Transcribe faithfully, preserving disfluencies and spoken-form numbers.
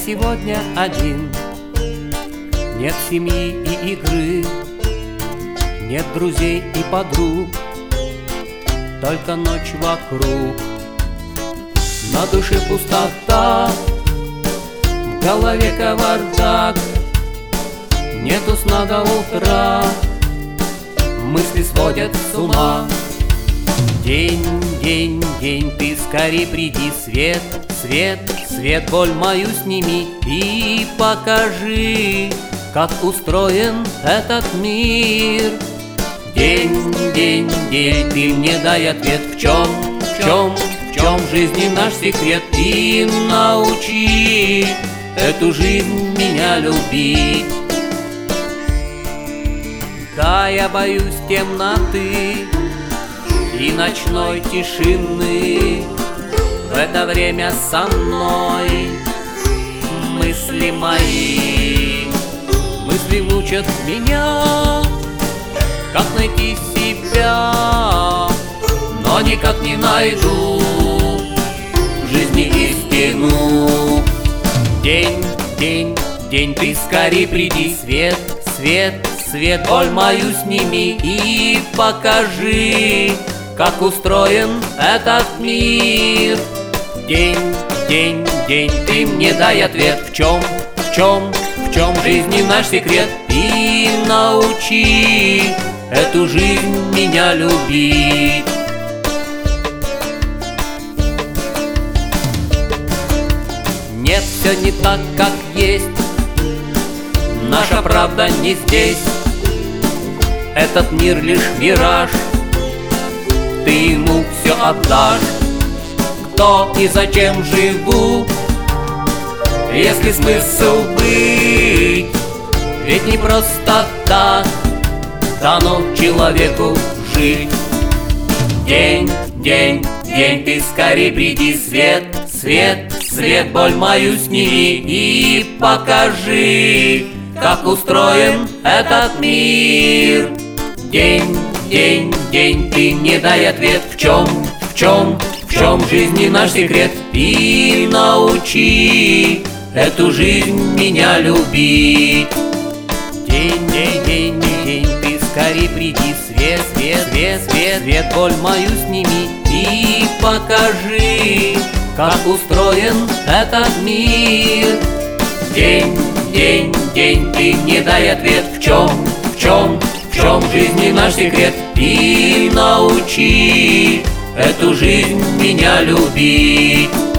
сегодня один. Нет семьи и игры, нет друзей и подруг, только ночь вокруг. На душе пустота, в голове кавардак, нету сна до утра, мысли сводят с ума. День, день, день, ты скорей приди, свет, свет, свет, боль мою сними и покажи, как устроен этот мир. День, день, день, ты мне дай ответ, в чем, в чем, в чем жизни наш секрет, и научи эту жизнь меня любить. Да, я боюсь темноты и ночной тишины. В это время со мной мысли мои, мысли мучат меня, как найти себя, но никак не найду в жизни истину. День, день, день, ты скорей приди, свет, свет, свет, боль мою сними и покажи, как устроен этот мир. День, день, день, ты мне дай ответ, в чем, в чем, в чем жизни наш секрет, и научи эту жизнь меня любить. Нет, все не так, как есть, наша правда не здесь. Этот мир лишь мираж, ты ему все отдашь. Кто и зачем живу, если смысл быть? Ведь не просто так дано человеку жить. День, день, день, ты скорей приди, свет, свет, свет, боль мою сними и покажи, как устроен этот мир. День, день, день, ты мне дай ответ, в чем, в чем, в чем жизни наш секрет, и научи эту жизнь меня любить. День, день, день, день, ты скорей приди, свет, свет, свет, свет, свет, боль мою сними и покажи, как устроен этот мир. День, день, день, ты мне дай ответ, в чем, в чем, в чем жизни наш секрет, и научи эту жизнь меня любить.